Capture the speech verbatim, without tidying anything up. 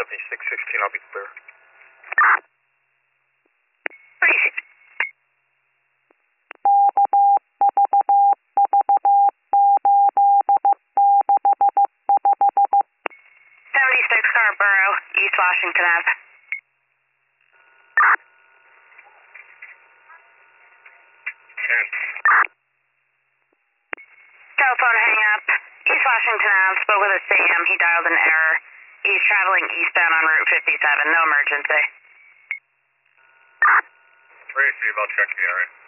seventy-six sixteen, I'll be clear. thirty-six. seventy-six Scarborough, East Washington Ave. Telephone hang up. East Washington Ave, spoke with a Sam. He dialed an error. He's traveling eastbound on Route fifty-seven. No emergency. Receive, I'll check the area.